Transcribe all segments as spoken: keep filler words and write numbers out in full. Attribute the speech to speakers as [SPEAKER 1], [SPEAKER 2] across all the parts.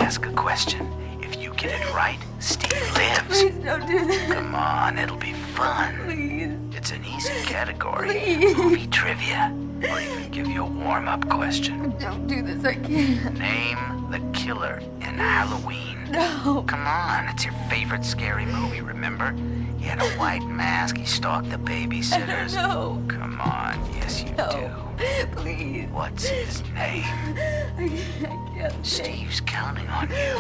[SPEAKER 1] ask a question. If you get it right, Steve lives.
[SPEAKER 2] Please don't do that.
[SPEAKER 1] Come on, it'll be fun.
[SPEAKER 2] Please.
[SPEAKER 1] It's an easy category.
[SPEAKER 2] Please.
[SPEAKER 1] Movie trivia. Or even give you a warm-up question.
[SPEAKER 2] Don't do this, I can't.
[SPEAKER 1] Name the killer in Halloween.
[SPEAKER 2] No.
[SPEAKER 1] Come on, it's your favorite scary movie, remember? He had a white mask, he stalked the babysitters.
[SPEAKER 2] No.
[SPEAKER 1] Come on, yes you
[SPEAKER 2] No.
[SPEAKER 1] do.
[SPEAKER 2] Please.
[SPEAKER 1] What's his name?
[SPEAKER 2] I can't. I can't
[SPEAKER 1] Steve's counting on you.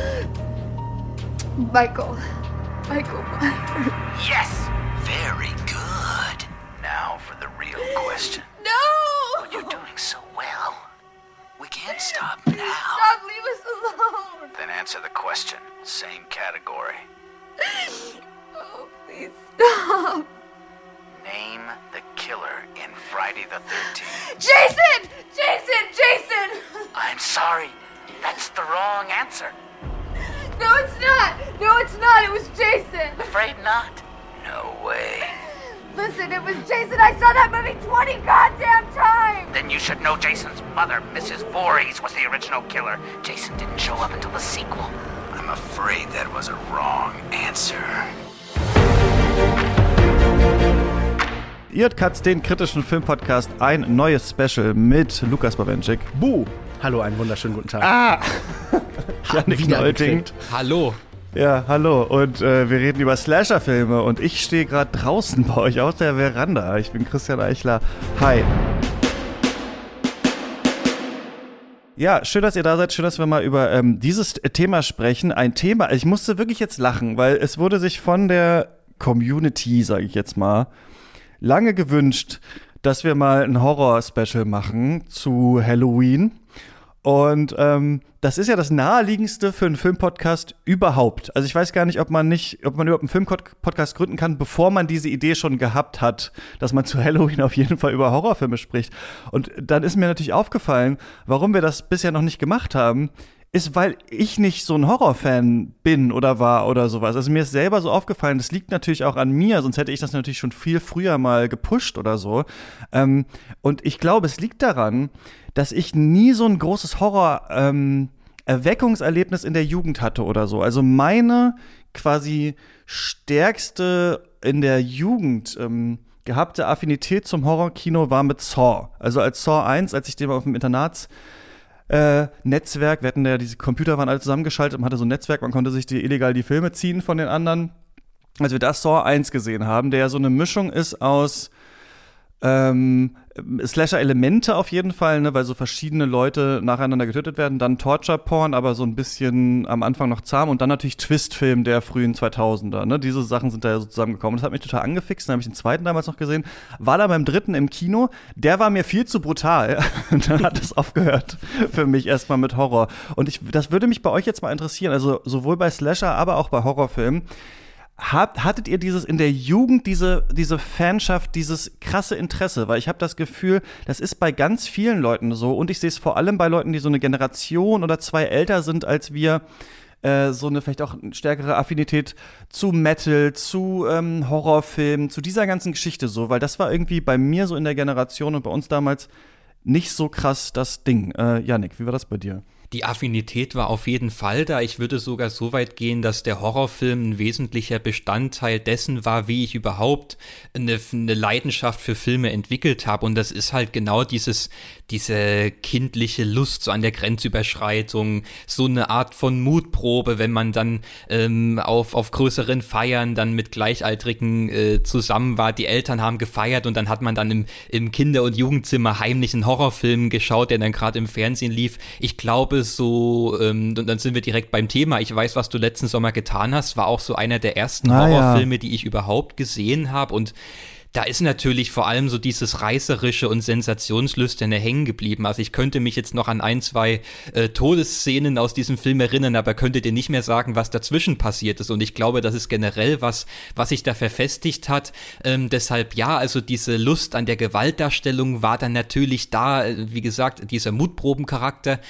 [SPEAKER 2] Michael. Michael Myers.
[SPEAKER 1] Yes! Very good. Now for the real question.
[SPEAKER 2] No!
[SPEAKER 1] Well, you're doing so well. We can't stop now.
[SPEAKER 2] Stop, leave us alone.
[SPEAKER 1] Then answer the question. Same category.
[SPEAKER 2] Oh, please stop.
[SPEAKER 1] Name the killer in Friday the thirteenth.
[SPEAKER 2] Jason! Jason! Jason!
[SPEAKER 1] I'm sorry. That's the wrong answer.
[SPEAKER 2] No, it's not. No, it's not. It was Jason.
[SPEAKER 1] Afraid not? No way.
[SPEAKER 2] Listen, it was Jason. I saw that movie twenty goddamn times.
[SPEAKER 1] Then you should know Jason's mother, Missus Voorhees, was the original killer. Jason didn't show up until the sequel. I'm afraid that was a wrong answer.
[SPEAKER 3] Ihr hört Katz, den kritischen Filmpodcast, ein neues Special mit Lukas Bawenschik.
[SPEAKER 4] Buh! Hallo, einen wunderschönen guten Tag.
[SPEAKER 3] Ah! Janik Neuting.
[SPEAKER 4] Hallo.
[SPEAKER 3] Ja, hallo. Und äh, wir reden über Slasher-Filme und ich stehe gerade draußen bei euch auf der Veranda. Ich bin Christian Eichler. Hi. Ja, schön, dass ihr da seid. Schön, dass wir mal über ähm, dieses Thema sprechen. Ein Thema, ich musste wirklich jetzt lachen, weil es wurde sich von der Community, sage ich jetzt mal, lange gewünscht, dass wir mal ein Horror-Special machen zu Halloween. Und ähm, das ist ja das naheliegendste für einen Filmpodcast überhaupt. Also ich weiß gar nicht, ob man nicht, ob man überhaupt einen Filmpodcast gründen kann, bevor man diese Idee schon gehabt hat, dass man zu Halloween auf jeden Fall über Horrorfilme spricht. Und dann ist mir natürlich aufgefallen, warum wir das bisher noch nicht gemacht haben, ist, weil ich nicht so ein Horrorfan bin oder war oder sowas. Also mir ist selber so aufgefallen, das liegt natürlich auch an mir, sonst hätte ich das natürlich schon viel früher mal gepusht oder so. Ähm, und ich glaube, es liegt daran, dass ich nie so ein großes Horror-Erweckungserlebnis ähm, in der Jugend hatte oder so. Also meine quasi stärkste in der Jugend ähm, gehabte Affinität zum Horrorkino war mit Saw. Also als Saw eins, als ich den auf dem Internats Äh, Netzwerk, wir hatten ja, diese Computer waren alle zusammengeschaltet, man hatte so ein Netzwerk, man konnte sich die illegal die Filme ziehen von den anderen. Als wir da Saw eins gesehen haben, der ja so eine Mischung ist aus ähm, Slasher-Elemente auf jeden Fall, ne, weil so verschiedene Leute nacheinander getötet werden, dann Torture-Porn, aber so ein bisschen am Anfang noch zahm und dann natürlich Twist-Film der frühen zweitausender, ne, diese Sachen sind da ja so zusammengekommen. Das hat mich total angefixt, dann habe ich den zweiten damals noch gesehen, war dann beim dritten im Kino, der war mir viel zu brutal und dann hat es aufgehört für mich erstmal mit Horror. Und ich, das würde mich bei euch jetzt mal interessieren, also sowohl bei Slasher, aber auch bei Horrorfilmen. Hat, hattet ihr dieses in der Jugend, diese, diese Fanschaft, dieses krasse Interesse? Weil ich habe das Gefühl, das ist bei ganz vielen Leuten so und ich sehe es vor allem bei Leuten, die so eine Generation oder zwei älter sind als wir, äh, so eine vielleicht auch stärkere Affinität zu Metal, zu ähm, Horrorfilmen, zu dieser ganzen Geschichte so, weil das war irgendwie bei mir so in der Generation und bei uns damals nicht so krass das Ding. Äh, Janik, wie war das bei dir?
[SPEAKER 5] Die Affinität war auf jeden Fall da. Ich würde sogar so weit gehen, dass der Horrorfilm ein wesentlicher Bestandteil dessen war, wie ich überhaupt eine, eine Leidenschaft für Filme entwickelt habe. Und das ist halt genau dieses, diese kindliche Lust so an der Grenzüberschreitung, so eine Art von Mutprobe, wenn man dann ähm, auf, auf größeren Feiern dann mit Gleichaltrigen äh, zusammen war. Die Eltern haben gefeiert und dann hat man dann im, im Kinder- und Jugendzimmer heimlich einen Horrorfilm geschaut, der dann gerade im Fernsehen lief. Ich glaube, so, ähm, und dann sind wir direkt beim Thema. Ich weiß, was du letzten Sommer getan hast, war auch so einer der ersten
[SPEAKER 3] Na,
[SPEAKER 5] Horrorfilme,
[SPEAKER 3] ja.
[SPEAKER 5] die ich überhaupt gesehen habe und da ist natürlich vor allem so dieses Reißerische und Sensationslüsterne hängen geblieben. Also ich könnte mich jetzt noch an ein, zwei äh, Todesszenen aus diesem Film erinnern, aber könnte dir nicht mehr sagen, was dazwischen passiert ist. Und ich glaube, das ist generell was, was sich da verfestigt hat. Ähm, deshalb ja, also diese Lust an der Gewaltdarstellung war dann natürlich da. Wie gesagt, dieser Mutprobencharakter.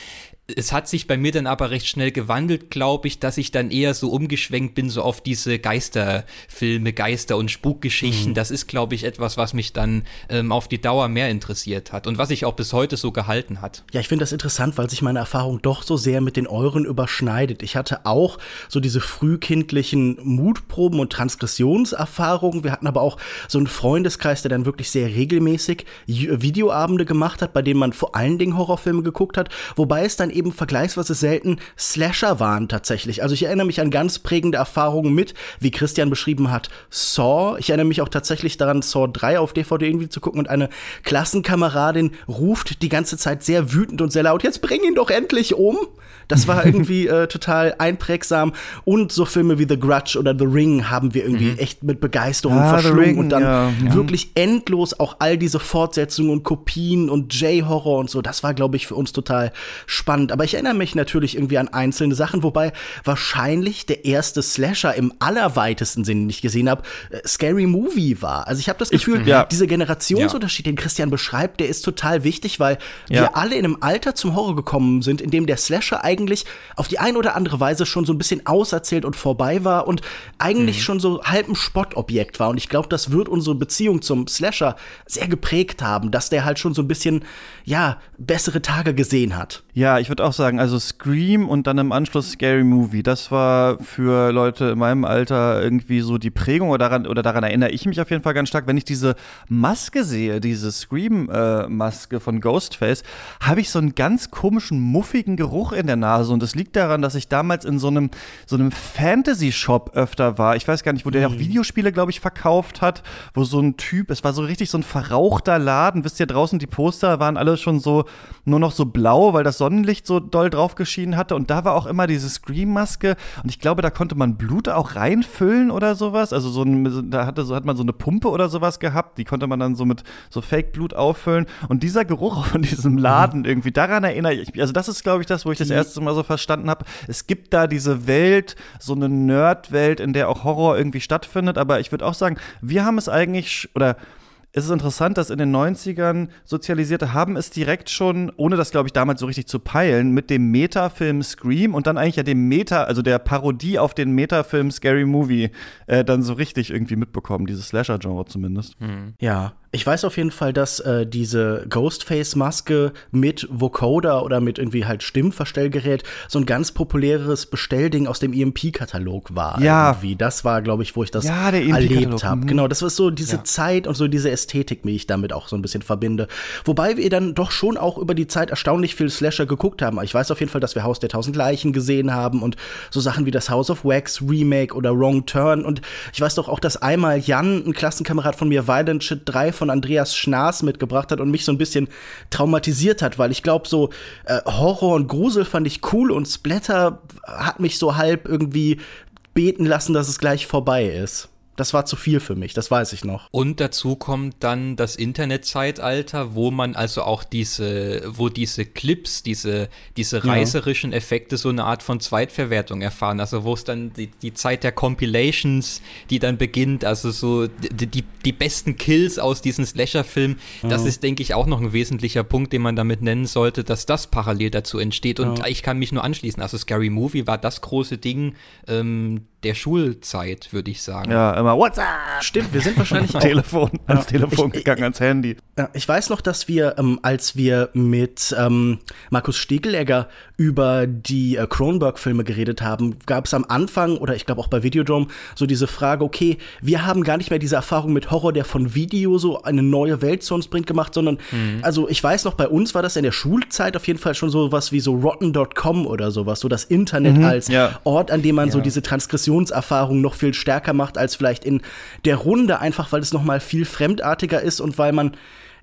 [SPEAKER 5] Es hat sich bei mir dann aber recht schnell gewandelt, glaube ich, dass ich dann eher so umgeschwenkt bin, so auf diese Geisterfilme, Geister- und Spukgeschichten. Mhm. Das ist, glaube ich, etwas, was mich dann ähm, auf die Dauer mehr interessiert hat und was sich auch bis heute so gehalten hat.
[SPEAKER 4] Ja, ich finde das interessant, weil sich meine Erfahrung doch so sehr mit den euren überschneidet. Ich hatte auch so diese frühkindlichen Mutproben und Transgressionserfahrungen. Wir hatten aber auch so einen Freundeskreis, der dann wirklich sehr regelmäßig Videoabende gemacht hat, bei denen man vor allen Dingen Horrorfilme geguckt hat, wobei es dann eben vergleichsweise selten Slasher waren tatsächlich. Also ich erinnere mich an ganz prägende Erfahrungen mit, wie Christian beschrieben hat, Saw. Ich erinnere mich auch tatsächlich daran, Saw drei auf D V D irgendwie zu gucken und eine Klassenkameradin ruft die ganze Zeit sehr wütend und sehr laut, jetzt bring ihn doch endlich um. Das war irgendwie äh, total einprägsam. Und so Filme wie The Grudge oder The Ring haben wir irgendwie mhm. echt mit Begeisterung
[SPEAKER 3] ah,
[SPEAKER 4] verschlungen.
[SPEAKER 3] Ring,
[SPEAKER 4] und dann
[SPEAKER 3] ja, ja.
[SPEAKER 4] wirklich endlos auch all diese Fortsetzungen und Kopien und J-Horror und so. Das war, glaube ich, für uns total spannend. Aber ich erinnere mich natürlich irgendwie an einzelne Sachen, wobei wahrscheinlich der erste Slasher im allerweitesten Sinn, den ich gesehen habe, äh, Scary Movie war. Also ich habe das Gefühl,
[SPEAKER 3] ich, ja.
[SPEAKER 4] dieser Generationsunterschied, den Christian beschreibt, der ist total wichtig, weil ja. wir alle in einem Alter zum Horror gekommen sind, in dem der Slasher eigentlich auf die eine oder andere Weise schon so ein bisschen auserzählt und vorbei war und eigentlich mhm. schon so halb ein Spottobjekt war. Und ich glaube, das wird unsere Beziehung zum Slasher sehr geprägt haben, dass der halt schon so ein bisschen, ja, bessere Tage gesehen hat.
[SPEAKER 3] Ja, ich würde auch sagen, also Scream und dann im Anschluss Scary Movie, das war für Leute in meinem Alter irgendwie so die Prägung, oder daran, oder daran erinnere ich mich auf jeden Fall ganz stark. Wenn ich diese Maske sehe, diese Scream-Maske von Ghostface, habe ich so einen ganz komischen, muffigen Geruch in der Nase. Und das liegt daran, dass ich damals in so einem, so einem Fantasy-Shop öfter war. Ich weiß gar nicht, wo der auch Videospiele, glaube ich, verkauft hat, wo so ein Typ, es war so richtig so ein verrauchter Laden. Wisst ihr, draußen die Poster waren alle schon so, nur noch so blau, weil das Sonnenlicht so doll drauf geschienen hatte. Und da war auch immer diese Scream-Maske. Und ich glaube, da konnte man Blut auch reinfüllen oder sowas. Also so ein, da hatte, so, hat man so eine Pumpe oder sowas gehabt. Die konnte man dann so mit so Fake-Blut auffüllen. Und dieser Geruch von diesem Laden mhm. irgendwie, daran erinnere ich mich. Also das ist, glaube ich, das, wo ich das erste Mal so verstanden habe. Es gibt da diese Welt, so eine Nerd-Welt, in der auch Horror irgendwie stattfindet. Aber ich würde auch sagen, wir haben es eigentlich, oder es ist interessant, dass in den neunzigern Sozialisierte haben es direkt schon, ohne das, glaube ich, damals so richtig zu peilen, mit dem Metafilm Scream und dann eigentlich ja dem Meta, also der Parodie auf den Metafilm Scary Movie, äh, dann so richtig irgendwie mitbekommen, dieses Slasher-Genre zumindest.
[SPEAKER 4] Mhm. Ja. Ich weiß auf jeden Fall, dass äh, diese Ghostface-Maske mit Vocoder oder mit irgendwie halt Stimmverstellgerät so ein ganz populäres Bestellding aus dem E M P-Katalog war.
[SPEAKER 3] Ja.
[SPEAKER 4] Irgendwie. Das war, glaube ich, wo ich das
[SPEAKER 3] ja, der
[SPEAKER 4] erlebt habe. Mhm. Genau, das war so diese
[SPEAKER 3] ja.
[SPEAKER 4] Zeit und so diese Ästhetik, die ich damit auch so ein bisschen verbinde. Wobei wir dann doch schon auch über die Zeit erstaunlich viel Slasher geguckt haben. Ich weiß auf jeden Fall, dass wir Haus der tausend Leichen gesehen haben und so Sachen wie das House of Wax Remake oder Wrong Turn. Und ich weiß doch auch, dass einmal Jan, ein Klassenkamerad von mir, Violent Shit drei von Andreas Schnaas mitgebracht hat und mich so ein bisschen traumatisiert hat, weil ich glaube, so äh, Horror und Grusel fand ich cool und Splatter hat mich so halb irgendwie beten lassen, dass es gleich vorbei ist. Das war zu viel für mich, das weiß ich noch.
[SPEAKER 5] Und dazu kommt dann das Internetzeitalter, wo man also auch diese, wo diese Clips, diese, diese reißerischen ja. Effekte so eine Art von Zweitverwertung erfahren. Also wo es dann die, die Zeit der Compilations, die dann beginnt, also so die, die, die besten Kills aus diesen Slasher-Filmen, ja. das ist, denke ich, auch noch ein wesentlicher Punkt, den man damit nennen sollte, dass das parallel dazu entsteht. Und ja. ich kann mich nur anschließen, also Scary Movie war das große Ding, ähm, der Schulzeit, würde ich sagen.
[SPEAKER 3] Ja, immer What's up?
[SPEAKER 4] Stimmt, wir sind wahrscheinlich
[SPEAKER 3] ans Telefon,
[SPEAKER 4] ja.
[SPEAKER 3] ans Telefon
[SPEAKER 4] ich,
[SPEAKER 3] gegangen,
[SPEAKER 4] ich,
[SPEAKER 3] ans Handy.
[SPEAKER 4] Ja, ich weiß noch, dass wir, ähm, als wir mit ähm, Markus Stiegelegger über die äh, Cronenberg-Filme geredet haben, gab es am Anfang, oder ich glaube auch bei Videodrome, so diese Frage, okay, wir haben gar nicht mehr diese Erfahrung mit Horror, der von Video so eine neue Welt zu uns bringt, gemacht, sondern, mhm. also ich weiß noch, bei uns war das in der Schulzeit auf jeden Fall schon so was wie so Rotten Punkt com oder sowas, so das Internet mhm, als ja. Ort, an dem man ja. so diese Transgressionserfahrung noch viel stärker macht als vielleicht in der Runde, einfach weil es noch mal viel fremdartiger ist und weil man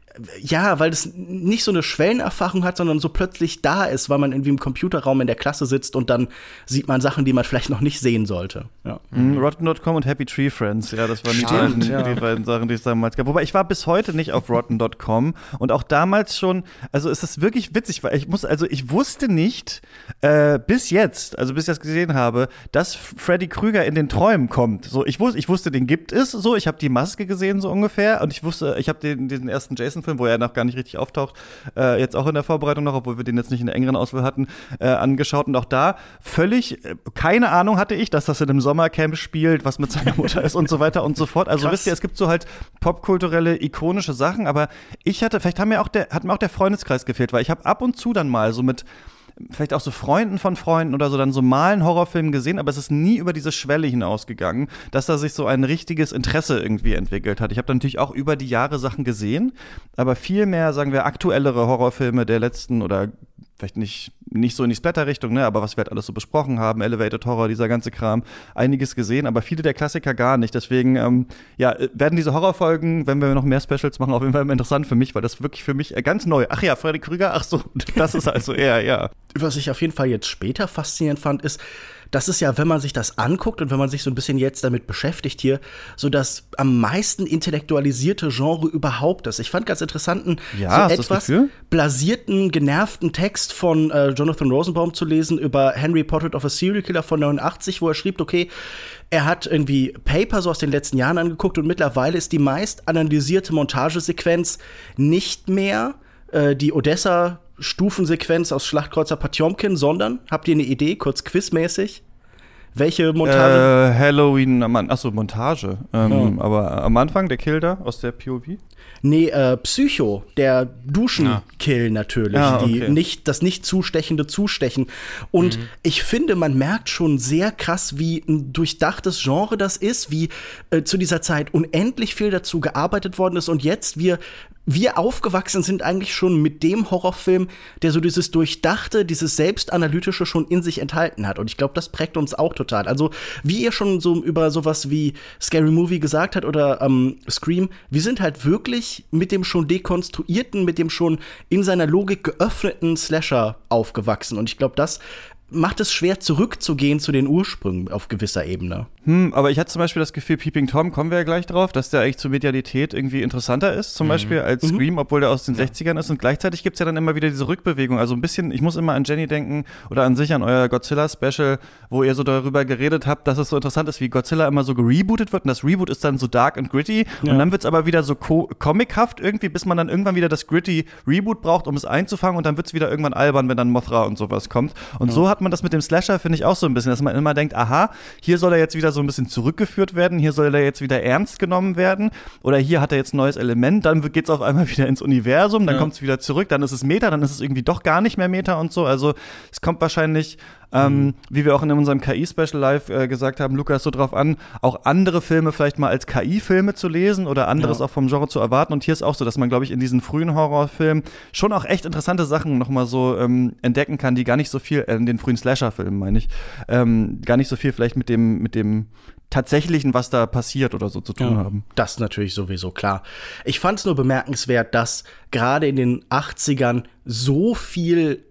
[SPEAKER 4] ja, weil es nicht so eine Schwellenerfahrung hat, sondern so plötzlich da ist, weil man irgendwie im Computerraum in der Klasse sitzt und dann sieht man Sachen, die man vielleicht noch nicht sehen sollte. Ja.
[SPEAKER 3] Mhm. Rotten Punkt com und Happy Tree Friends, ja, das waren die beiden, ja. die beiden Sachen, die es damals gab. Wobei ich war bis heute nicht auf Rotten Punkt com und auch damals schon, also es ist wirklich witzig, weil ich muss, also ich wusste nicht äh, bis jetzt, also bis ich das gesehen habe, dass Freddy Krüger in den Träumen kommt. So, ich wusste, ich wusste, den gibt es, so, ich habe die Maske gesehen so ungefähr und ich wusste, ich habe den diesen ersten Jason-Film Film, wo er noch gar nicht richtig auftaucht, äh, jetzt auch in der Vorbereitung noch, obwohl wir den jetzt nicht in der engeren Auswahl hatten, äh, angeschaut. Und auch da völlig, äh, keine Ahnung hatte ich, dass das in einem Sommercamp spielt, was mit seiner Mutter ist und so weiter und so fort. Also Krass. Wisst ihr, es gibt so halt popkulturelle, ikonische Sachen, aber ich hatte, vielleicht haben mir auch der, hat mir auch der Freundeskreis gefehlt, weil ich habe ab und zu dann mal so mit vielleicht auch so Freunden von Freunden oder so dann so mal einen Horrorfilm gesehen, aber es ist nie über diese Schwelle hinausgegangen, dass da sich so ein richtiges Interesse irgendwie entwickelt hat. Ich habe dann natürlich auch über die Jahre Sachen gesehen, aber viel mehr, sagen wir, aktuellere Horrorfilme der letzten oder vielleicht nicht, nicht so in die Splatter-Richtung, ne, aber was wir halt alles so besprochen haben, Elevated Horror, dieser ganze Kram, einiges gesehen, aber viele der Klassiker gar nicht. Deswegen, ähm, ja, werden diese Horrorfolgen, wenn wir noch mehr Specials machen, auf jeden Fall interessant für mich, weil das wirklich für mich ganz neu. Ach ja, Freddy Krüger, ach so, das ist also eher, ja.
[SPEAKER 4] Was ich auf jeden Fall jetzt später faszinierend fand, ist, das ist ja, wenn man sich das anguckt und wenn man sich so ein bisschen jetzt damit beschäftigt hier, so das am meisten intellektualisierte Genre überhaupt ist. Ich fand ganz interessanten,
[SPEAKER 3] ja,
[SPEAKER 4] so etwas blasierten, genervten Text von äh, Jonathan Rosenbaum zu lesen über Henry Portrait of a Serial Killer von neunundachtzig, wo er schrieb, okay, er hat irgendwie Paper so aus den letzten Jahren angeguckt und mittlerweile ist die meist analysierte Montagesequenz nicht mehr äh, die Odessa Stufensequenz aus Schlachtkreuzer Potjomkin, sondern, habt ihr eine Idee, kurz quizmäßig? Welche Montage?
[SPEAKER 3] Äh, Halloween, achso, Montage. Ähm, ja. Aber am Anfang, der Kill da aus der P O V?
[SPEAKER 4] Nee, äh, Psycho, der Duschenkill ja. natürlich,
[SPEAKER 3] ja, okay.
[SPEAKER 4] die nicht, das nicht zustechende Zustechen. Und mhm. ich finde, man merkt schon sehr krass, wie ein durchdachtes Genre das ist, wie äh, zu dieser Zeit unendlich viel dazu gearbeitet worden ist und jetzt wir Wir aufgewachsen sind eigentlich schon mit dem Horrorfilm, der so dieses Durchdachte, dieses Selbstanalytische schon in sich enthalten hat. Und ich glaube, das prägt uns auch total. Also, wie ihr schon so über sowas wie Scary Movie gesagt habt oder ähm, Scream, wir sind halt wirklich mit dem schon dekonstruierten, mit dem schon in seiner Logik geöffneten Slasher aufgewachsen. Und ich glaube, das macht es schwer, zurückzugehen zu den Ursprüngen auf gewisser Ebene.
[SPEAKER 3] Hm, aber ich hatte zum Beispiel das Gefühl, Peeping Tom, kommen wir ja gleich drauf, dass der eigentlich zur Medialität irgendwie interessanter ist, zum mhm. Beispiel als Scream, obwohl der aus den ja. sechzigern ist. Und gleichzeitig gibt es ja dann immer wieder diese Rückbewegung. Also ein bisschen, ich muss immer an Jenny denken oder an sich, an euer Godzilla-Special, wo ihr so darüber geredet habt, dass es so interessant ist, wie Godzilla immer so gerebootet wird. Und das Reboot ist dann so dark and gritty. Ja. Und dann wird es aber wieder so co- comichaft irgendwie, bis man dann irgendwann wieder das gritty Reboot braucht, um es einzufangen. Und dann wird es wieder irgendwann albern, wenn dann Mothra und sowas kommt. Und ja. so hat man das mit dem Slasher, finde ich, auch so ein bisschen, dass man immer denkt, aha, hier soll er jetzt wieder so ein bisschen zurückgeführt werden, hier soll er jetzt wieder ernst genommen werden oder hier hat er jetzt ein neues Element, dann geht es auf einmal wieder ins Universum, dann ja. kommt es wieder zurück, dann ist es Meta, dann ist es irgendwie doch gar nicht mehr Meta und so, also es kommt wahrscheinlich Ähm, mhm. wie wir auch in unserem K I-Special Live äh, gesagt haben, Lukas, so drauf an, auch andere Filme vielleicht mal als K I-Filme zu lesen oder anderes ja. auch vom Genre zu erwarten. Und hier ist auch so, dass man, glaube ich, in diesen frühen Horrorfilmen schon auch echt interessante Sachen noch mal so ähm, entdecken kann, die gar nicht so viel, äh, in den frühen Slasher-Filmen meine ich, ähm, gar nicht so viel vielleicht mit dem, mit dem Tatsächlichen, was da passiert oder so zu tun ja, haben.
[SPEAKER 4] Das natürlich sowieso, klar. Ich fand es nur bemerkenswert, dass gerade in den achtzigern so viel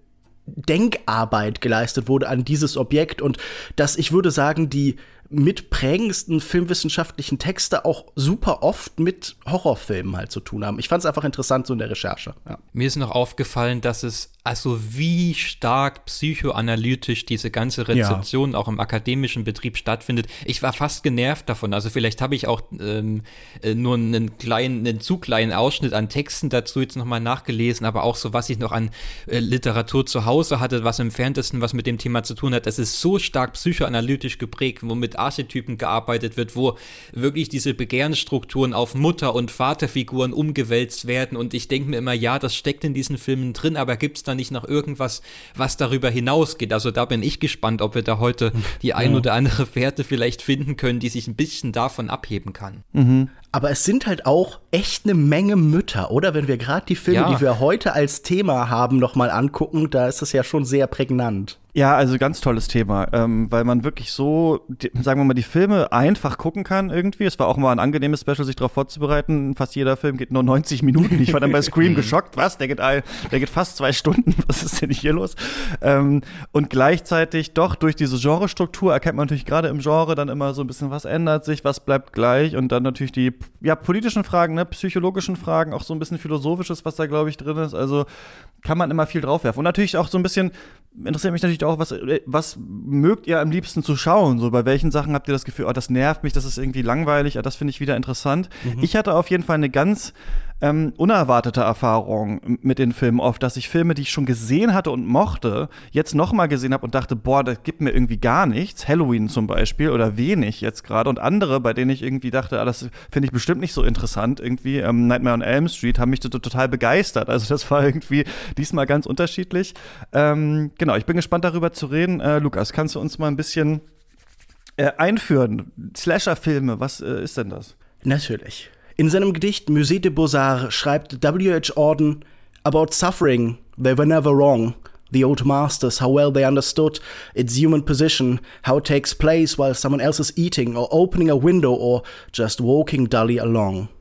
[SPEAKER 4] Denkarbeit geleistet wurde an dieses Objekt und dass, ich würde sagen, die mitprägendsten filmwissenschaftlichen Texte auch super oft mit Horrorfilmen halt zu tun haben. Ich fand es einfach interessant so in der Recherche. Ja.
[SPEAKER 5] Mir ist noch aufgefallen, dass es, also wie stark psychoanalytisch diese ganze Rezeption ja. auch im akademischen Betrieb stattfindet. Ich war fast genervt davon. Also vielleicht habe ich auch ähm, nur einen kleinen, einen zu kleinen Ausschnitt an Texten dazu jetzt nochmal nachgelesen, aber auch so, was ich noch an äh, Literatur zu Hause hatte, was im Entferntesten was mit dem Thema zu tun hat. Das ist so stark psychoanalytisch geprägt, womit Archetypen gearbeitet wird, wo wirklich diese Begehrensstrukturen auf Mutter- und Vaterfiguren umgewälzt werden und ich denke mir immer, ja, das steckt in diesen Filmen drin, aber gibt es da nicht noch irgendwas, was darüber hinausgeht? Also da bin ich gespannt, ob wir da heute die ein oder andere Fährte vielleicht finden können, die sich ein bisschen davon abheben kann.
[SPEAKER 4] Mhm. Aber es sind halt auch echt eine Menge Mütter, oder? Wenn wir gerade die Filme, ja. die wir heute als Thema haben, noch mal angucken, da ist es ja schon sehr prägnant.
[SPEAKER 3] Ja, also ganz tolles Thema, ähm, weil man wirklich so, die, sagen wir mal, die Filme einfach gucken kann irgendwie. Es war auch mal ein angenehmes Special, sich darauf vorzubereiten. Fast jeder Film geht nur neunzig Minuten. Ich war dann bei Scream geschockt. Was? Der geht, all, der geht fast zwei Stunden. Was ist denn hier los? Ähm, und gleichzeitig doch durch diese Genrestruktur erkennt man natürlich gerade im Genre dann immer so ein bisschen, was ändert sich, was bleibt gleich. Und dann natürlich die ja, politischen Fragen, ne, psychologischen Fragen, auch so ein bisschen Philosophisches, was da, glaube ich, drin ist. Also kann man immer viel draufwerfen. Und natürlich auch so ein bisschen, interessiert mich natürlich auch, was, was mögt ihr am liebsten zu schauen? So, bei welchen Sachen habt ihr das Gefühl, oh, das nervt mich, das ist irgendwie langweilig, oh, das finde ich wieder interessant. Mhm. Ich hatte auf jeden Fall eine ganz ähm, unerwartete Erfahrung mit den Filmen oft, dass ich Filme, die ich schon gesehen hatte und mochte, jetzt nochmal gesehen habe und dachte, boah, das gibt mir irgendwie gar nichts. Halloween zum Beispiel oder wenig jetzt gerade. Und andere, bei denen ich irgendwie dachte, ah, das finde ich bestimmt nicht so interessant, irgendwie ähm, Nightmare on Elm Street, haben mich total begeistert. Also das war irgendwie diesmal ganz unterschiedlich. Ähm, genau, ich bin gespannt darüber zu reden. Äh, Lukas, kannst du uns mal ein bisschen äh, einführen? Slasher-Filme, was äh, ist denn das?
[SPEAKER 4] Natürlich. In seinem Gedicht Musée des Beaux-Arts schreibt W H Auden about suffering, they were never wrong. The old masters, how well they understood its human position, how it takes place while someone else is eating or opening a window or just walking dully along.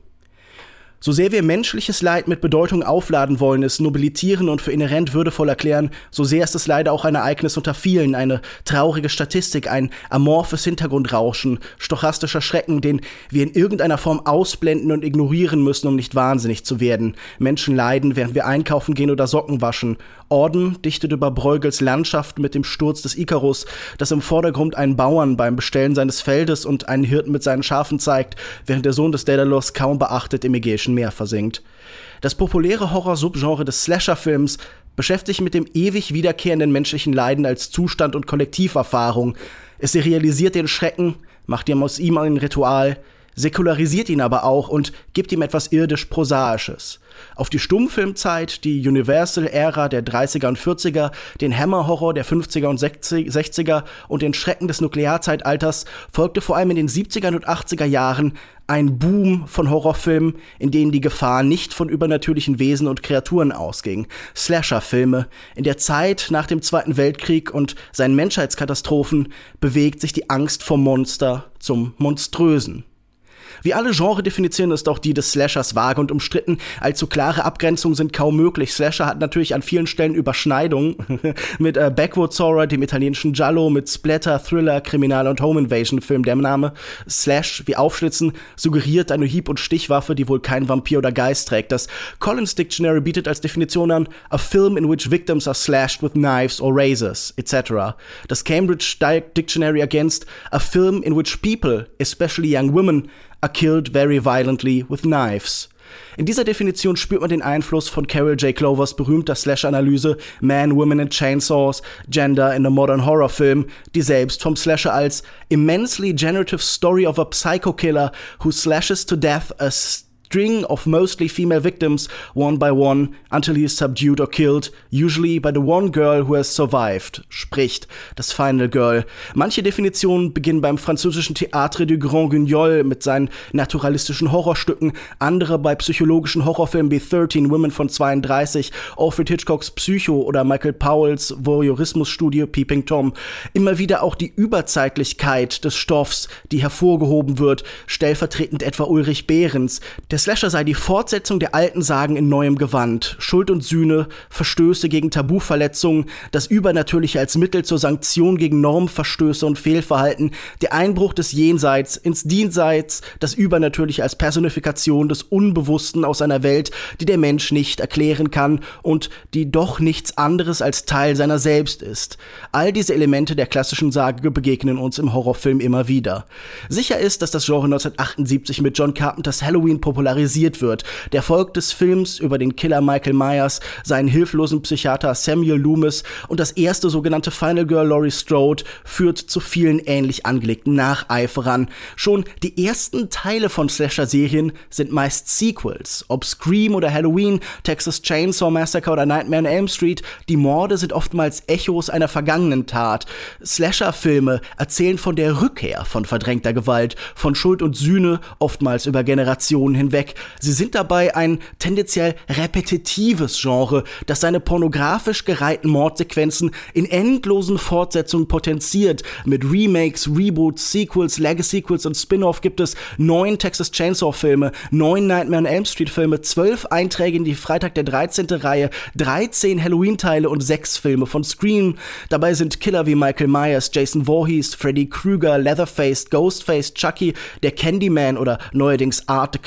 [SPEAKER 4] So sehr wir menschliches Leid mit Bedeutung aufladen wollen, es nobilitieren und für inhärent würdevoll erklären, so sehr ist es leider auch ein Ereignis unter vielen, eine traurige Statistik, ein amorphes Hintergrundrauschen, stochastischer Schrecken, den wir in irgendeiner Form ausblenden und ignorieren müssen, um nicht wahnsinnig zu werden. Menschen leiden, während wir einkaufen gehen oder Socken waschen. Orden dichtet über Bruegels Landschaft mit dem Sturz des Ikarus, das im Vordergrund einen Bauern beim Bestellen seines Feldes und einen Hirten mit seinen Schafen zeigt, während der Sohn des Daedalus kaum beachtet im Ägäischen Meer versinkt. Das populäre Horror-Subgenre des Slasher-Films beschäftigt sich mit dem ewig wiederkehrenden menschlichen Leiden als Zustand und Kollektiverfahrung. Es serialisiert den Schrecken, macht ihm aus ihm ein Ritual, säkularisiert ihn aber auch und gibt ihm etwas irdisch-Prosaisches. Auf die Stummfilmzeit, die Universal-Ära der dreißiger und vierziger, den Hammer-Horror der fünfziger und sechziger und den Schrecken des Nuklearzeitalters folgte vor allem in den siebziger und achtziger Jahren ein Boom von Horrorfilmen, in denen die Gefahr nicht von übernatürlichen Wesen und Kreaturen ausging. Slasher-Filme. In der Zeit nach dem Zweiten Weltkrieg und seinen Menschheitskatastrophen bewegt sich die Angst vom Monster zum Monströsen. Wie alle Genre-Definitionen ist auch die des Slashers vage und umstritten. Allzu klare Abgrenzungen sind kaum möglich. Slasher hat natürlich an vielen Stellen Überschneidungen mit äh, Backwoods Horror, dem italienischen Giallo, mit Splatter, Thriller, Kriminal- und Home-Invasion-Film. Der Name Slash, wie Aufschlitzen, suggeriert eine Hieb- und Stichwaffe, die wohl kein Vampir oder Geist trägt. Das Collins Dictionary bietet als Definition an: a film in which victims are slashed with knives or razors, et cetera. Das Cambridge Dictionary ergänzt: a film in which people, especially young women, are killed very violently with knives. In dieser Definition spürt man den Einfluss von Carol J. Clovers berühmter Slasher-Analyse Man, Women and Chainsaws, Gender in a Modern Horror Film, die selbst vom Slasher als immensely generative story of a psycho-killer who slashes to death a string of mostly female victims, one by one, until he is subdued or killed, usually by the one girl who has survived, spricht, das Final Girl. Manche Definitionen beginnen beim französischen Théâtre du Grand Guignol mit seinen naturalistischen Horrorstücken, andere bei psychologischen Horrorfilmen wie thirteen Women von zweiunddreißig, Alfred Hitchcocks Psycho oder Michael Powells Voyeurismus-Studie Peeping Tom. Immer wieder auch die Überzeitlichkeit des Stoffs, die hervorgehoben wird, stellvertretend etwa Ulrich Behrens. Der Slasher sei die Fortsetzung der alten Sagen in neuem Gewand. Schuld und Sühne, Verstöße gegen Tabuverletzungen, das Übernatürliche als Mittel zur Sanktion gegen Normverstöße und Fehlverhalten, der Einbruch des Jenseits ins Diesseits, das Übernatürliche als Personifikation des Unbewussten aus einer Welt, die der Mensch nicht erklären kann und die doch nichts anderes als Teil seiner selbst ist. All diese Elemente der klassischen Sage begegnen uns im Horrorfilm immer wieder. Sicher ist, dass das Genre neunzehnhundertachtundsiebzig mit John Carpenters Halloween popularisiert wird. Der Erfolg des Films über den Killer Michael Myers, seinen hilflosen Psychiater Samuel Loomis und das erste sogenannte Final Girl Laurie Strode führt zu vielen ähnlich angelegten Nacheiferern. Schon die ersten Teile von Slasher-Serien sind meist Sequels. Ob Scream oder Halloween, Texas Chainsaw Massacre oder Nightmare on Elm Street, die Morde sind oftmals Echos einer vergangenen Tat. Slasher-Filme erzählen von der Rückkehr von verdrängter Gewalt, von Schuld und Sühne, oftmals über Generationen hinweg. Sie sind dabei ein tendenziell repetitives Genre, das seine pornografisch gereihten Mordsequenzen in endlosen Fortsetzungen potenziert. Mit Remakes, Reboots, Sequels, Legacy-Sequels und Spin-Off gibt es neun Texas Chainsaw-Filme, neun Nightmare on Elm Street-Filme, zwölf Einträge in die Freitag der dreizehnte Reihe, dreizehn Halloween-Teile und sechs Filme von Scream. Dabei sind Killer wie Michael Myers, Jason Voorhees, Freddy Krueger, Leatherface, Ghostface, Chucky, der Candyman oder neuerdings Art the Clown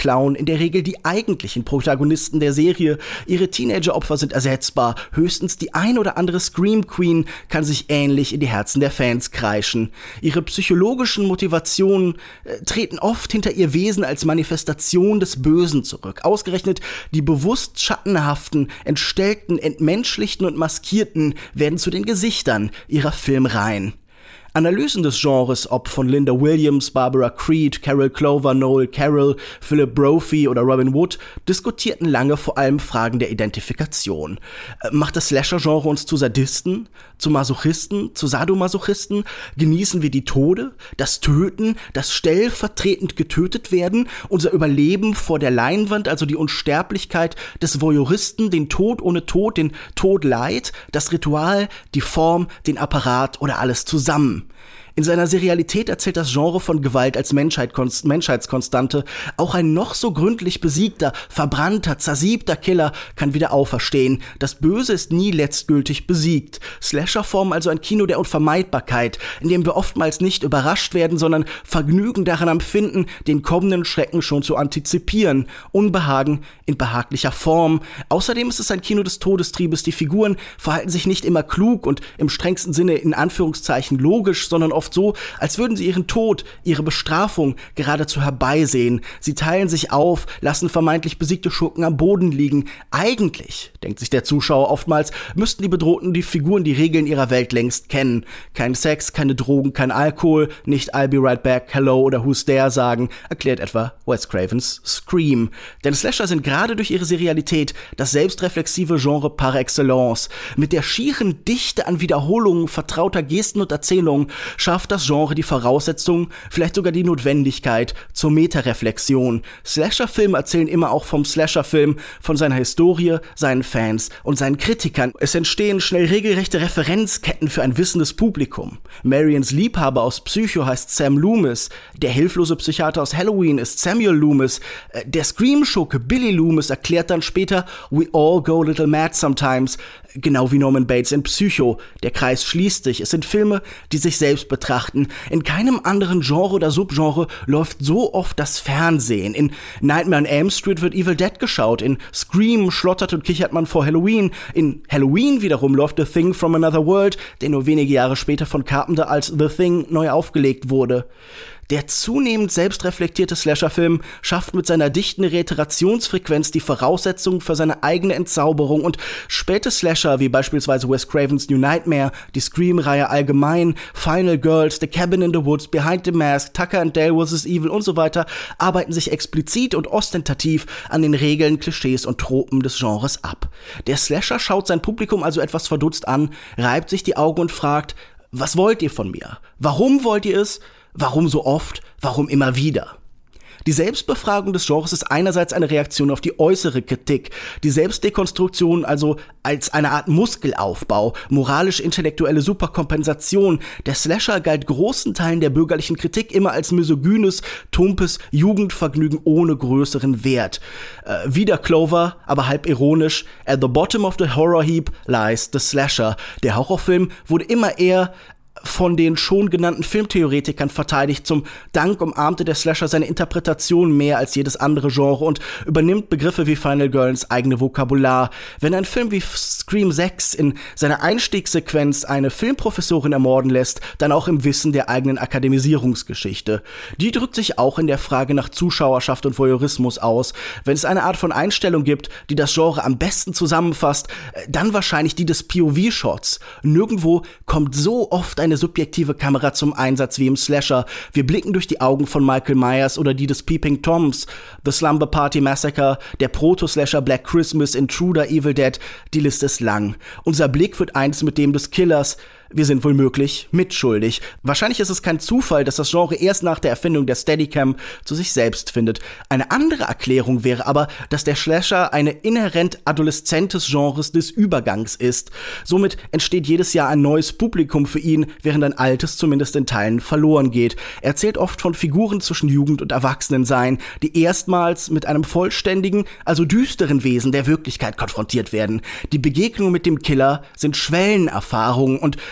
[SPEAKER 4] in der Regel die eigentlichen Protagonisten der Serie. Ihre Teenager-Opfer sind ersetzbar. Höchstens die ein oder andere Scream Queen kann sich ähnlich in die Herzen der Fans kreischen. Ihre psychologischen Motivationen äh, treten oft hinter ihr Wesen als Manifestation des Bösen zurück. Ausgerechnet die bewusst schattenhaften, entstellten, entmenschlichten und maskierten werden zu den Gesichtern ihrer Filmreihen. Analysen des Genres, ob von Linda Williams, Barbara Creed, Carol Clover, Noel Carroll, Philip Brophy oder Robin Wood, diskutierten lange vor allem Fragen der Identifikation. Macht das Slasher-Genre uns zu Sadisten, zu Masochisten, zu Sadomasochisten? Genießen wir die Tode, das Töten, das stellvertretend getötet werden, unser Überleben vor der Leinwand, also die Unsterblichkeit des Voyeuristen, den Tod ohne Tod, den Tod-Leid, das Ritual, die Form, den Apparat oder alles zusammen? In seiner Serialität erzählt das Genre von Gewalt als Menschheit, Menschheitskonstante. Auch ein noch so gründlich besiegter, verbrannter, zersiebter Killer kann wieder auferstehen. Das Böse ist nie letztgültig besiegt. Slasher formen also ein Kino der Unvermeidbarkeit, in dem wir oftmals nicht überrascht werden, sondern Vergnügen daran empfinden, den kommenden Schrecken schon zu antizipieren. Unbehagen in behaglicher Form. Außerdem ist es ein Kino des Todestriebes. Die Figuren verhalten sich nicht immer klug und im strengsten Sinne in Anführungszeichen logisch, sondern oft so, als würden sie ihren Tod, ihre Bestrafung geradezu herbeisehen. Sie teilen sich auf, lassen vermeintlich besiegte Schurken am Boden liegen. Eigentlich, denkt sich der Zuschauer oftmals, müssten die Bedrohten die Figuren die Regeln ihrer Welt längst kennen. Kein Sex, keine Drogen, kein Alkohol, nicht I'll be right back, hello oder who's there sagen, erklärt etwa Wes Cravens Scream. Denn Slasher sind gerade durch ihre Serialität das selbstreflexive Genre par excellence. Mit der schieren Dichte an Wiederholungen vertrauter Gesten und Erzählungen schafft das Genre die Voraussetzung, vielleicht sogar die Notwendigkeit zur Metareflexion. Slasher-Filme erzählen immer auch vom Slasher-Film, von seiner Historie, seinen Fans und seinen Kritikern. Es entstehen schnell regelrechte Referenzketten für ein wissendes Publikum. Marians Liebhaber aus Psycho heißt Sam Loomis, der hilflose Psychiater aus Halloween ist Samuel Loomis, der Scream-Schurke Billy Loomis erklärt dann später We all go a little mad sometimes, genau wie Norman Bates in Psycho. Der Kreis schließt sich. Es sind Filme, die sich selbst betrachten. In keinem anderen Genre oder Subgenre läuft so oft das Fernsehen. In Nightmare on Elm Street wird Evil Dead geschaut. In Scream schlottert und kichert man vor Halloween. In Halloween wiederum läuft The Thing from Another World, der nur wenige Jahre später von Carpenter als The Thing neu aufgelegt wurde. Der zunehmend selbstreflektierte Slasher-Film schafft mit seiner dichten Reiterationsfrequenz die Voraussetzungen für seine eigene Entzauberung und späte Slasher wie beispielsweise Wes Cravens New Nightmare, die Scream-Reihe allgemein, Final Girls, The Cabin in the Woods, Behind the Mask, Tucker and Dale versus. Evil und so weiter arbeiten sich explizit und ostentativ an den Regeln, Klischees und Tropen des Genres ab. Der Slasher schaut sein Publikum also etwas verdutzt an, reibt sich die Augen und fragt, was wollt ihr von mir? Warum wollt ihr es? Warum so oft? Warum immer wieder? Die Selbstbefragung des Genres ist einerseits eine Reaktion auf die äußere Kritik, die Selbstdekonstruktion also als eine Art Muskelaufbau, moralisch-intellektuelle Superkompensation. Der Slasher galt großen Teilen der bürgerlichen Kritik immer als misogynes, tumpes Jugendvergnügen ohne größeren Wert. Äh, wieder Clover, aber halb ironisch, at the bottom of the horror heap lies the Slasher. Der Horrorfilm wurde immer eher von den schon genannten Filmtheoretikern verteidigt. Zum Dank umarmte der Slasher seine Interpretation mehr als jedes andere Genre und übernimmt Begriffe wie Final Girl ins eigene Vokabular. Wenn ein Film wie Scream sechs in seiner Einstiegssequenz eine Filmprofessorin ermorden lässt, dann auch im Wissen der eigenen Akademisierungsgeschichte. Die drückt sich auch in der Frage nach Zuschauerschaft und Voyeurismus aus. Wenn es eine Art von Einstellung gibt, die das Genre am besten zusammenfasst, dann wahrscheinlich die des P O V-Shots. Nirgendwo kommt so oft eine subjektive Kamera zum Einsatz wie im Slasher. Wir blicken durch die Augen von Michael Myers oder die des Peeping Toms, The Slumber Party Massacre, der Proto-Slasher Black Christmas, Intruder, Evil Dead, die Liste ist lang. Unser Blick wird eins mit dem des Killers. Wir sind womöglich mitschuldig. Wahrscheinlich ist es kein Zufall, dass das Genre erst nach der Erfindung der Steadicam zu sich selbst findet. Eine andere Erklärung wäre aber, dass der Slasher eine inhärent adoleszentes Genres des Übergangs ist. Somit entsteht jedes Jahr ein neues Publikum für ihn, während ein altes zumindest in Teilen verloren geht. Er erzählt oft von Figuren zwischen Jugend und Erwachsenensein, die erstmals mit einem vollständigen, also düsteren Wesen der Wirklichkeit konfrontiert werden. Die Begegnungen mit dem Killer sind Schwellenerfahrungen und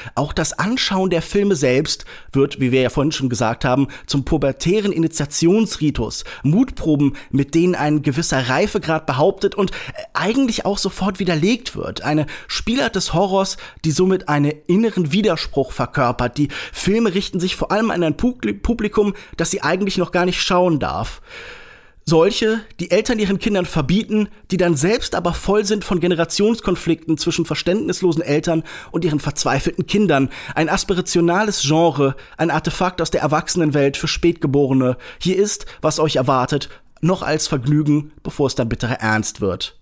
[SPEAKER 4] Auch das Anschauen der Filme selbst wird, wie wir ja vorhin schon gesagt haben, zum pubertären Initiationsritus. Mutproben, mit denen ein gewisser Reifegrad behauptet und eigentlich auch sofort widerlegt wird. Eine Spielart des Horrors, die somit einen inneren Widerspruch verkörpert. Die Filme richten sich vor allem an ein Publikum, das sie eigentlich noch gar nicht schauen darf. Solche, die Eltern ihren Kindern verbieten, die dann selbst aber voll sind von Generationskonflikten zwischen verständnislosen Eltern und ihren verzweifelten Kindern. Ein aspirationales Genre, ein Artefakt aus der Erwachsenenwelt für Spätgeborene. Hier ist, was euch erwartet, noch als Vergnügen, bevor es dann bitterer Ernst wird.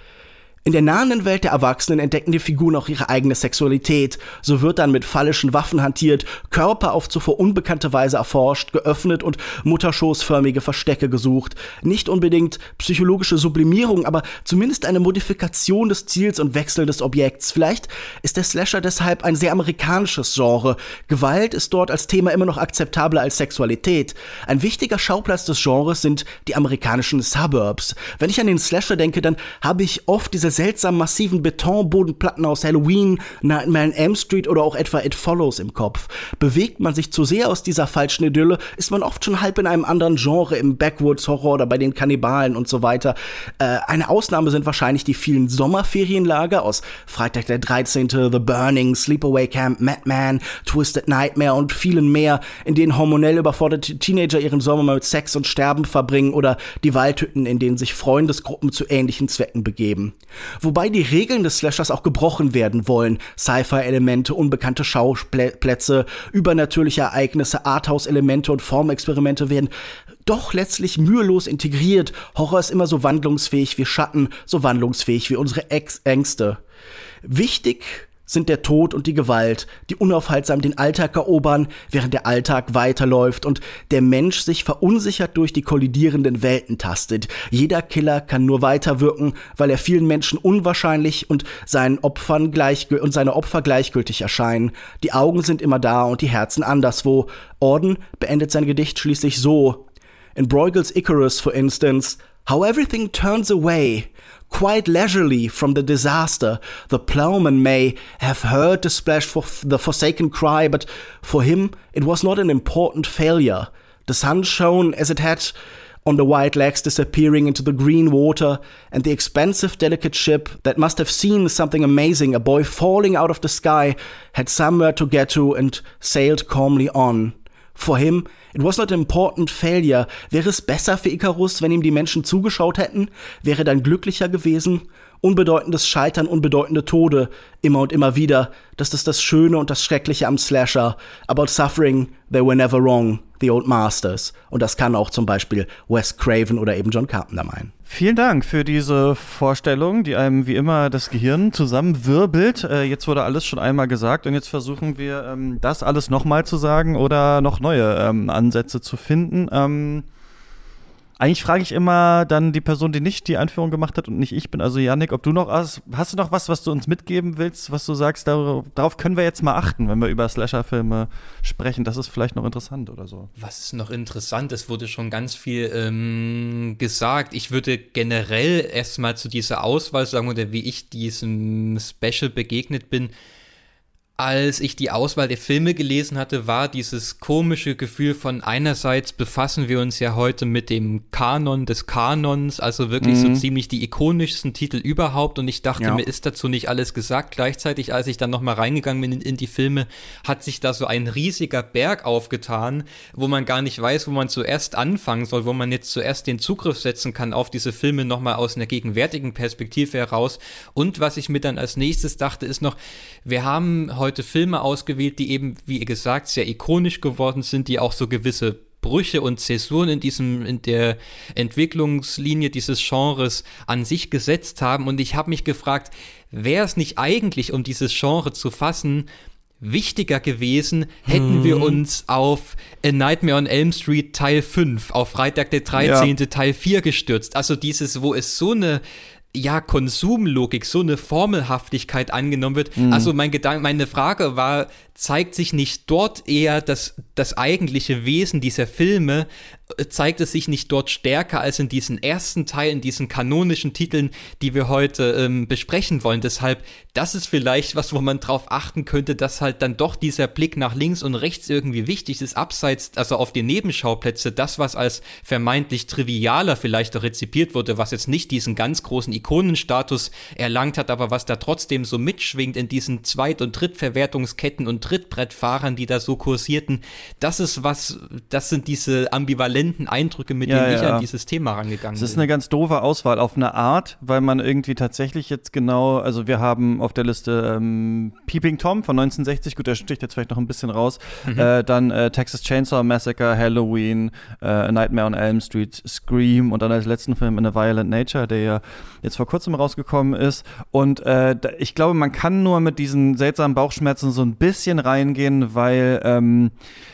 [SPEAKER 4] In der nahenden Welt der Erwachsenen entdecken die Figuren auch ihre eigene Sexualität. So wird dann mit phallischen Waffen hantiert, Körper auf zuvor unbekannte Weise erforscht, geöffnet und mutterschoßförmige Verstecke gesucht. Nicht unbedingt psychologische Sublimierung, aber zumindest eine Modifikation des Ziels und Wechsel des Objekts. Vielleicht ist der Slasher deshalb ein sehr amerikanisches Genre. Gewalt ist dort als Thema immer noch akzeptabler als Sexualität. Ein wichtiger Schauplatz des Genres sind die amerikanischen Suburbs. Wenn ich an den Slasher denke, dann habe ich oft diese seltsam massiven Betonbodenplatten aus Halloween, Nightmare on Elm Street oder auch etwa It Follows im Kopf. Bewegt man sich zu sehr aus dieser falschen Idylle, ist man oft schon halb in einem anderen Genre, im Backwoods-Horror oder bei den Kannibalen und so weiter. Äh, eine Ausnahme sind wahrscheinlich die vielen Sommerferienlager aus Freitag der dreizehnte, The Burning, Sleepaway Camp, Madman, Twisted Nightmare und vielen mehr, in denen hormonell überforderte Teenager ihren Sommer mit Sex und Sterben verbringen oder die Waldhütten, in denen sich Freundesgruppen zu ähnlichen Zwecken begeben. Wobei die Regeln des Slashers auch gebrochen werden wollen. Sci-Fi-Elemente, unbekannte Schauplätze, übernatürliche Ereignisse, Arthouse-Elemente und Formexperimente werden doch letztlich mühelos integriert. Horror ist immer so wandlungsfähig wie Schatten, so wandlungsfähig wie unsere Ex- Ängste. Wichtig sind der Tod und die Gewalt, die unaufhaltsam den Alltag erobern, während der Alltag weiterläuft und der Mensch sich verunsichert durch die kollidierenden Welten tastet. Jeder Killer kann nur weiterwirken, weil er vielen Menschen unwahrscheinlich und seinen Opfern gleichgü- und seine Opfer gleichgültig erscheinen. Die Augen sind immer da und die Herzen anderswo. Auden beendet sein Gedicht schließlich so. In Bruegel's Icarus, for instance, how everything turns away, quite leisurely from the disaster. The plowman may have heard the splash for the forsaken cry, but for him it was not an important failure. The sun shone as it had on the white legs disappearing into the green water, and the expensive, delicate ship that must have seen something amazing, a boy falling out of the sky, had somewhere to get to and sailed calmly on. For him, it was not an important failure. Wäre es besser für Icarus, wenn ihm die Menschen zugeschaut hätten? Wäre er dann glücklicher gewesen? Unbedeutendes Scheitern, unbedeutende Tode, immer und immer wieder. Das ist das Schöne und das Schreckliche am Slasher. About suffering, they were never wrong, the old masters. Und das kann auch zum Beispiel Wes Craven oder eben John Carpenter meinen.
[SPEAKER 3] Vielen Dank für diese Vorstellung, die einem wie immer das Gehirn zusammenwirbelt. Äh, jetzt wurde alles schon einmal gesagt und jetzt versuchen wir, ähm, das alles nochmal zu sagen oder noch neue ähm, Ansätze zu finden. Ähm, eigentlich frage ich immer dann die Person, die nicht die Einführung gemacht hat und nicht ich bin, also Yannick, ob du noch hast, hast du noch was, was du uns mitgeben willst, was du sagst, darauf, darauf können wir jetzt mal achten, wenn wir über Slasher-Filme sprechen. Das ist vielleicht noch interessant oder so.
[SPEAKER 5] Was ist noch interessant? Es wurde schon ganz viel ähm, gesagt. Ich würde generell erstmal zu dieser Auswahl sagen, oder wie ich diesem Special begegnet bin. Als ich die Auswahl der Filme gelesen hatte, war dieses komische Gefühl von einerseits befassen wir uns ja heute mit dem Kanon des Kanons, also wirklich mhm. so ziemlich die ikonischsten Titel überhaupt und ich dachte, ja. mir ist dazu nicht alles gesagt. Gleichzeitig, als ich dann nochmal reingegangen bin in, in die Filme, hat sich da so ein riesiger Berg aufgetan, wo man gar nicht weiß, wo man zuerst anfangen soll, wo man jetzt zuerst den Zugriff setzen kann auf diese Filme nochmal aus einer gegenwärtigen Perspektive heraus. Und was ich mir dann als nächstes dachte, ist noch, wir haben heute heute Filme ausgewählt, die eben, wie ihr gesagt, sehr ikonisch geworden sind, die auch so gewisse Brüche und Zäsuren in diesem, in der Entwicklungslinie dieses Genres an sich gesetzt haben. Und ich habe mich gefragt, wäre es nicht eigentlich, um dieses Genre zu fassen, wichtiger gewesen, hätten hm. wir uns auf A Nightmare on Elm Street Teil fünf, auf Freitag der dreizehnte Ja. Teil vier gestürzt. Also dieses, wo es so eine ja, Konsumlogik, so eine Formelhaftigkeit angenommen wird. Mhm. Also mein Gedanke, meine Frage war, zeigt sich nicht dort eher das das eigentliche Wesen dieser Filme zeigt es sich nicht dort stärker als in diesen ersten Teilen, diesen kanonischen Titeln, die wir heute ähm, besprechen wollen. Deshalb, das ist vielleicht was, wo man drauf achten könnte, dass halt dann doch dieser Blick nach links und rechts irgendwie wichtig ist, abseits, also auf die Nebenschauplätze, das, was als vermeintlich trivialer vielleicht auch rezipiert wurde, was jetzt nicht diesen ganz großen Ikonenstatus erlangt hat, aber was da trotzdem so mitschwingt in diesen Zweit- und Drittverwertungsketten und Trittbrettfahrern, die da so kursierten. Das ist was, das sind diese ambivalenten Eindrücke, mit
[SPEAKER 3] ja,
[SPEAKER 5] denen ich
[SPEAKER 3] ja.
[SPEAKER 5] an dieses Thema rangegangen bin.
[SPEAKER 3] Das ist eine ganz doofe Auswahl auf eine Art, weil man irgendwie tatsächlich jetzt genau, also wir haben auf der Liste ähm, Peeping Tom von neunzehnhundertsechzig, gut, der sticht jetzt vielleicht noch ein bisschen raus, mhm. äh, dann äh, Texas Chainsaw Massacre, Halloween, äh, A Nightmare on Elm Street, Scream und dann als letzten Film In a Violent Nature, der ja jetzt vor kurzem rausgekommen ist. Und äh, ich glaube, man kann nur mit diesen seltsamen Bauchschmerzen so ein bisschen reingehen, weil ähm,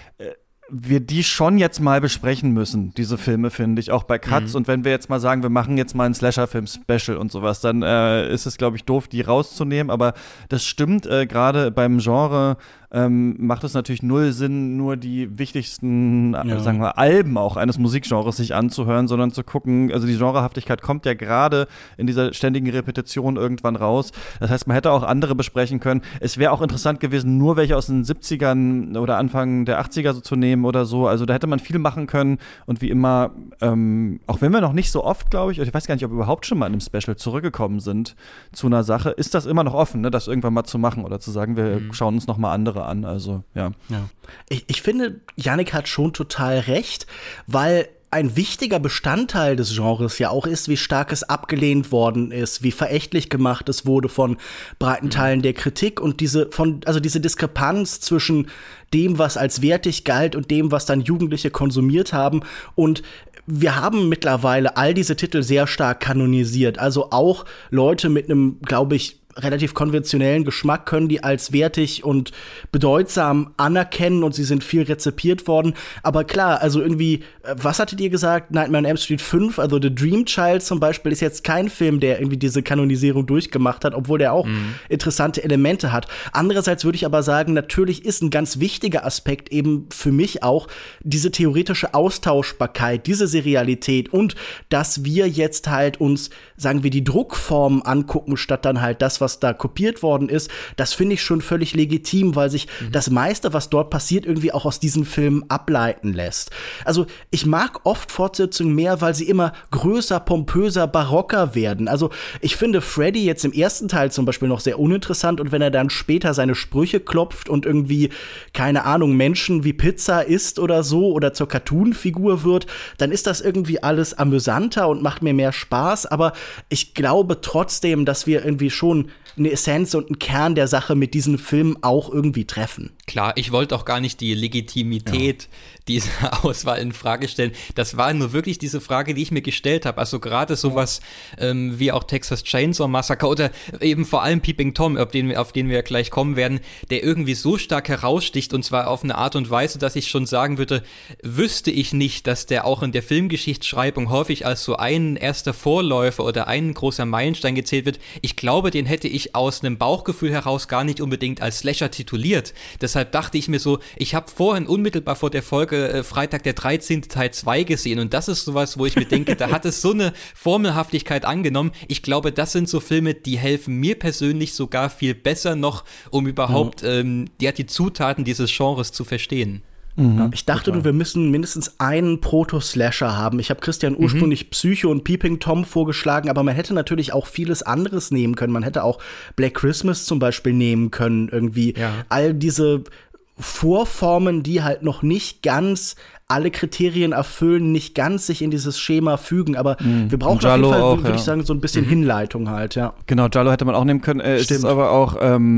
[SPEAKER 3] wir die schon jetzt mal besprechen müssen, diese Filme, finde ich, auch bei Cuts. Mhm. Und wenn wir jetzt mal sagen, wir machen jetzt mal ein Slasher-Film-Special und sowas, dann äh, ist es, glaube ich, doof, die rauszunehmen. Aber das stimmt, äh, gerade beim Genre ähm, macht es natürlich null Sinn, nur die wichtigsten, ja. sagen wir, Alben auch eines Musikgenres sich anzuhören, sondern zu gucken, also die Genrehaftigkeit kommt ja gerade in dieser ständigen Repetition irgendwann raus. Das heißt, man hätte auch andere besprechen können. Es wäre auch interessant gewesen, nur welche aus den siebzigern oder Anfang der achtziger so zu nehmen oder so. Also da hätte man viel machen können. Und wie immer, ähm, auch wenn wir noch nicht so oft, glaube ich, ich weiß gar nicht, ob wir überhaupt schon mal in einem Special zurückgekommen sind zu einer Sache, ist das immer noch offen, ne, das irgendwann mal zu machen oder zu sagen, wir mhm. schauen uns noch mal andere an. Also, ja.
[SPEAKER 4] ja. Ich, ich finde, Yannick hat schon total recht, weil ein wichtiger Bestandteil des Genres ja auch ist, wie stark es abgelehnt worden ist, wie verächtlich gemacht es wurde von breiten Teilen der Kritik und diese von also diese Diskrepanz zwischen dem, was als wertig galt und dem, was dann Jugendliche konsumiert haben. Und wir haben mittlerweile all diese Titel sehr stark kanonisiert. Also auch Leute mit einem, glaube ich, relativ konventionellen Geschmack können die als wertig und bedeutsam anerkennen und sie sind viel rezipiert worden. Aber klar, also irgendwie, was hattet ihr gesagt? Nightmare on Elm Street fünf, also The Dream Child zum Beispiel, ist jetzt kein Film, der irgendwie diese Kanonisierung durchgemacht hat, obwohl der auch mhm. interessante Elemente hat. Andererseits würde ich aber sagen, natürlich ist ein ganz wichtiger Aspekt eben für mich auch diese theoretische Austauschbarkeit, diese Serialität und dass wir jetzt halt uns, sagen wir, die Druckformen angucken, statt dann halt das, was da kopiert worden ist, das finde ich schon völlig legitim, weil sich mhm. das meiste, was dort passiert, irgendwie auch aus diesen Filmen ableiten lässt. Also ich mag oft Fortsetzungen mehr, weil sie immer größer, pompöser, barocker werden. Also ich finde Freddy jetzt im ersten Teil zum Beispiel noch sehr uninteressant und wenn er dann später seine Sprüche klopft und irgendwie, keine Ahnung, Menschen wie Pizza isst oder so oder zur Cartoon-Figur wird, dann ist das irgendwie alles amüsanter und macht mir mehr Spaß, aber ich glaube trotzdem, dass wir irgendwie schon eine Essenz und einen Kern der Sache mit diesen Filmen auch irgendwie treffen.
[SPEAKER 5] Klar, ich wollte auch gar nicht die Legitimität ja. dieser Auswahl in Frage stellen. Das war nur wirklich diese Frage, die ich mir gestellt habe. Also gerade sowas ja. ähm, wie auch Texas Chainsaw Massacre oder eben vor allem Peeping Tom, auf den, wir, auf den wir gleich kommen werden, der irgendwie so stark heraussticht und zwar auf eine Art und Weise, dass ich schon sagen würde, wüsste ich nicht, dass der auch in der Filmgeschichtsschreibung häufig als so ein erster Vorläufer oder ein großer Meilenstein gezählt wird. Ich glaube, den hätte ich aus einem Bauchgefühl heraus gar nicht unbedingt als Slasher tituliert. Deshalb dachte ich mir so, ich habe vorhin unmittelbar vor der Folge äh, Freitag der dreizehnte Teil zwei gesehen und das ist sowas, wo ich mir denke, da hat es so eine Formelhaftigkeit angenommen. Ich glaube, das sind so Filme, die helfen mir persönlich sogar viel besser noch, um überhaupt mhm. ähm, ja, die Zutaten dieses Genres zu verstehen.
[SPEAKER 4] Mhm, ich dachte total. nur, wir müssen mindestens einen Proto-Slasher haben. Ich habe Christian ursprünglich mhm. Psycho und Peeping Tom vorgeschlagen, aber man hätte natürlich auch vieles anderes nehmen können. Man hätte auch Black Christmas zum Beispiel nehmen können. Irgendwie ja. all diese Vorformen, die halt noch nicht ganz alle Kriterien erfüllen, nicht ganz sich in dieses Schema fügen, aber mhm. wir brauchen auf jeden Fall, würde ja. ich sagen, so ein bisschen mhm. Hinleitung halt, ja.
[SPEAKER 3] Genau, Giallo hätte man auch nehmen können. Äh, Stimmt. Ist aber auch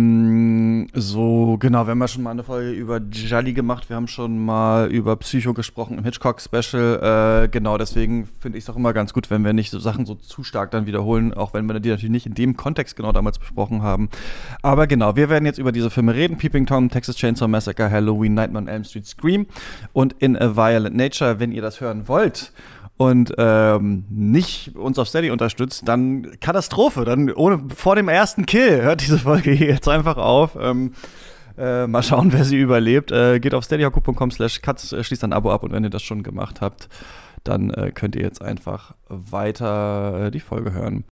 [SPEAKER 3] ähm, so, genau, wir haben ja schon mal eine Folge über Gialli gemacht, wir haben schon mal über Psycho gesprochen im Hitchcock-Special, äh, genau, deswegen finde ich es auch immer ganz gut, wenn wir nicht so Sachen so zu stark dann wiederholen, auch wenn wir die natürlich nicht in dem Kontext genau damals besprochen haben. Aber genau, wir werden jetzt über diese Filme reden, Peeping Tom, Texas Chainsaw Massacre, Halloween, Nightmare on Elm Street, Scream und In a Violent Nature. Wenn ihr das hören wollt und ähm, nicht uns auf Steady unterstützt, dann Katastrophe. Dann ohne vor dem ersten Kill hört diese Folge hier jetzt einfach auf. Ähm, Äh, mal schauen, wer sie überlebt. Äh, geht auf steadyhq punkt com slash katz, äh, schließt ein Abo ab und wenn ihr das schon gemacht habt, dann äh, könnt ihr jetzt einfach weiter äh, die Folge hören.